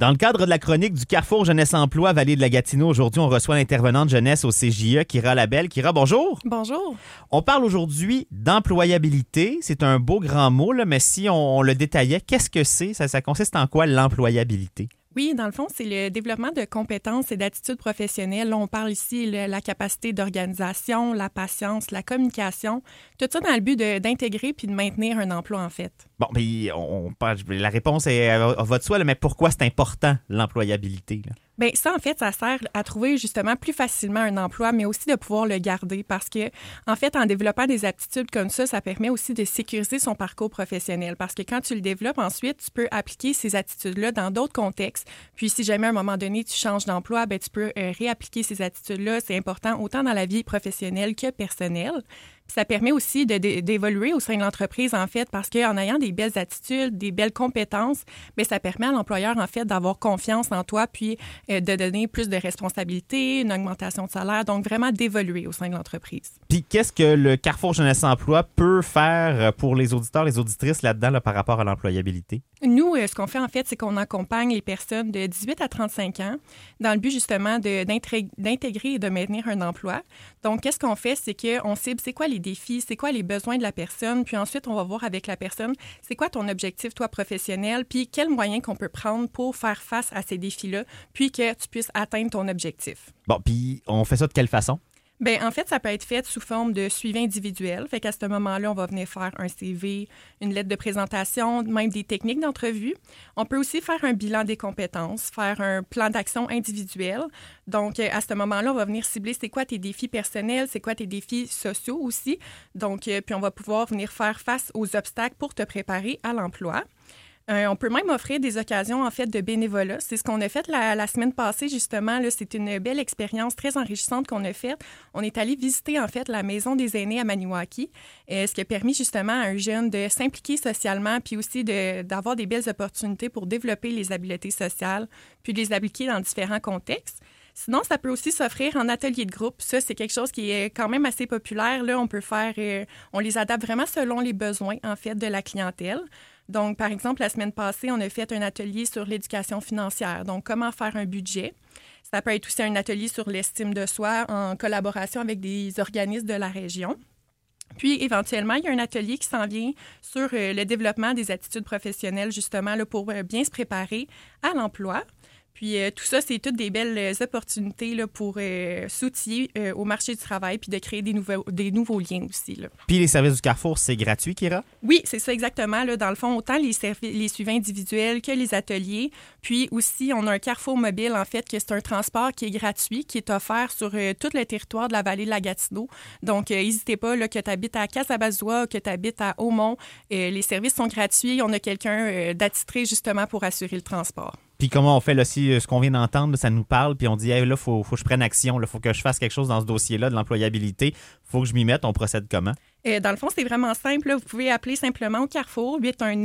Dans le cadre de la chronique du Carrefour Jeunesse Emploi Vallée de la Gatineau, aujourd'hui, on reçoit l'intervenante jeunesse au CJE, Kira Labelle. Kira, bonjour. Bonjour. On parle aujourd'hui d'employabilité. C'est un beau grand mot, là, mais si on le détaillait, qu'est-ce que c'est? Ça consiste en quoi, l'employabilité? Oui, dans le fond, c'est le développement de compétences et d'attitudes professionnelles. Là, on parle ici de la capacité d'organisation, la patience, la communication, tout ça dans le but d'intégrer puis de maintenir un emploi, en fait. Bon, mais la réponse va de soi, là, mais pourquoi c'est important, l'employabilité, là? Bien, ça, en fait, ça sert à trouver justement plus facilement un emploi, mais aussi de pouvoir le garder parce que, en fait, en développant des aptitudes comme ça permet aussi de sécuriser son parcours professionnel parce que quand tu le développes ensuite, tu peux appliquer ces attitudes-là dans d'autres contextes. Puis, si jamais à un moment donné, tu changes d'emploi, bien, tu peux réappliquer ces attitudes-là. C'est important autant dans la vie professionnelle que personnelle. Puis ça permet aussi d'évoluer au sein de l'entreprise, en fait, parce qu'en ayant des belles attitudes, des belles compétences, bien, ça permet à l'employeur, en fait, d'avoir confiance en toi, puis de donner plus de responsabilités, une augmentation de salaire, donc vraiment d'évoluer au sein de l'entreprise. Puis qu'est-ce que le Carrefour Jeunesse Emploi peut faire pour les auditeurs, les auditrices là-dedans, là, par rapport à l'employabilité? Nous, ce qu'on fait, en fait, c'est qu'on accompagne les personnes de 18 à 35 ans dans le but, justement, d'intégrer et de maintenir un emploi. Donc, qu'est-ce qu'on fait? C'est qu'on cible c'est quoi les défis, c'est quoi les besoins de la personne, puis ensuite, on va voir avec la personne, c'est quoi ton objectif, toi, professionnel, puis quels moyens qu'on peut prendre pour faire face à ces défis-là, puis que tu puisses atteindre ton objectif. Bon, puis on fait ça de quelle façon? Bien, en fait, ça peut être fait sous forme de suivi individuel. Fait qu'à ce moment-là, on va venir faire un CV, une lettre de présentation, même des techniques d'entrevue. On peut aussi faire un bilan des compétences, faire un plan d'action individuel. Donc, à ce moment-là, on va venir cibler c'est quoi tes défis personnels, c'est quoi tes défis sociaux aussi. Donc, puis on va pouvoir venir faire face aux obstacles pour te préparer à l'emploi. On peut même offrir des occasions, en fait, de bénévolat. C'est ce qu'on a fait la semaine passée, justement. Là, c'est une belle expérience très enrichissante qu'on a faite. On est allé visiter, en fait, la Maison des aînés à Maniwaki, ce qui a permis, justement, à un jeune de s'impliquer socialement puis aussi d'avoir des belles opportunités pour développer les habiletés sociales puis de les appliquer dans différents contextes. Sinon, ça peut aussi s'offrir en atelier de groupe. Ça, c'est quelque chose qui est quand même assez populaire. Là, on peut faire, on les adapte vraiment selon les besoins, en fait, de la clientèle. Donc, par exemple, la semaine passée, on a fait un atelier sur l'éducation financière. Donc, comment faire un budget. Ça peut être aussi un atelier sur l'estime de soi en collaboration avec des organismes de la région. Puis, éventuellement, il y a un atelier qui s'en vient sur le développement des attitudes professionnelles, justement, là, pour bien se préparer à l'emploi. Puis tout ça, c'est toutes des belles opportunités là, pour s'outiller au marché du travail puis de créer des nouveaux liens aussi. Là. Puis les services du Carrefour, c'est gratuit, Kira? Oui, c'est ça exactement. Là. Dans le fond, autant les suivis individuels que les ateliers. Puis aussi, on a un Carrefour mobile, en fait, que c'est un transport qui est gratuit, qui est offert sur tout le territoire de la vallée de la Gatineau. Donc, n'hésitez pas, là, que tu habites à Casabazois, que tu habites à Aumont. Les services sont gratuits. On a quelqu'un d'attitré, justement, pour assurer le transport. Puis comment on fait, là, si ce qu'on vient d'entendre, ça nous parle, puis on dit, hey, là, faut que je prenne action, il faut que je fasse quelque chose dans ce dossier-là de l'employabilité, faut que je m'y mette, on procède comment? Dans le fond, c'est vraiment simple. Là. Vous pouvez appeler simplement au Carrefour,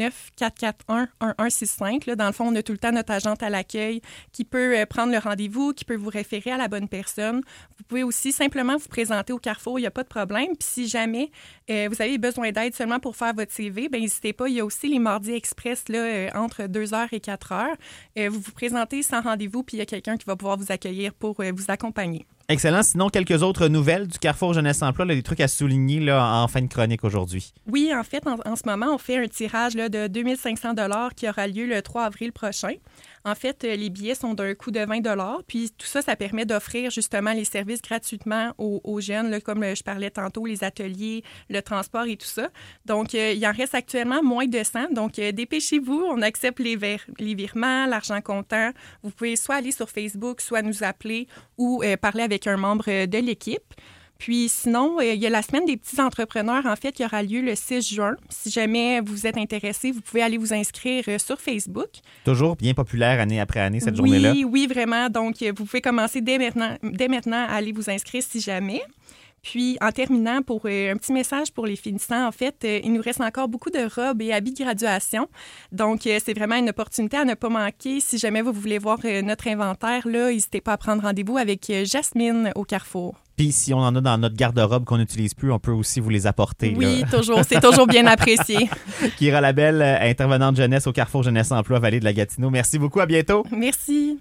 819-441-1165. Là. Dans le fond, on a tout le temps notre agente à l'accueil qui peut prendre le rendez-vous, qui peut vous référer à la bonne personne. Vous pouvez aussi simplement vous présenter au Carrefour, il n'y a pas de problème. Puis si jamais vous avez besoin d'aide seulement pour faire votre CV, bien, n'hésitez pas. Il y a aussi les mardis express là, entre 2h et 4h. Vous vous présentez sans rendez-vous, puis il y a quelqu'un qui va pouvoir vous accueillir pour vous accompagner. Excellent. Sinon, quelques autres nouvelles du Carrefour Jeunesse Emploi, là, des trucs à souligner là, en fin de chronique aujourd'hui. Oui, en fait, en ce moment, on fait un tirage là, de 2500 $ qui aura lieu le 3 avril prochain. En fait, les billets sont d'un coût de 20 $. Puis tout ça, ça permet d'offrir justement les services gratuitement aux jeunes, là, comme je parlais tantôt, les ateliers, le transport et tout ça. Donc, il en reste actuellement moins de 100. Donc, dépêchez-vous. On accepte les virements, l'argent comptant. Vous pouvez soit aller sur Facebook, soit nous appeler ou parler avec un membre de l'équipe. Puis sinon, il y a la semaine des petits entrepreneurs, en fait, qui aura lieu le 6 juin. Si jamais vous êtes intéressé, vous pouvez aller vous inscrire sur Facebook. Toujours bien populaire année après année, cette journée-là. Oui, vraiment. Donc, vous pouvez commencer dès maintenant à aller vous inscrire si jamais. Puis, en terminant, pour un petit message pour les finissants, en fait, il nous reste encore beaucoup de robes et habits de graduation. Donc, c'est vraiment une opportunité à ne pas manquer. Si jamais vous voulez voir notre inventaire, là, n'hésitez pas à prendre rendez-vous avec Jasmine au Carrefour. Puis si on en a dans notre garde-robe qu'on n'utilise plus, on peut aussi vous les apporter. Oui, là. toujours. C'est toujours bien apprécié. Kyra Labelle, intervenante jeunesse au Carrefour Jeunesse Emploi Vallée de la Gatineau. Merci beaucoup. À bientôt. Merci.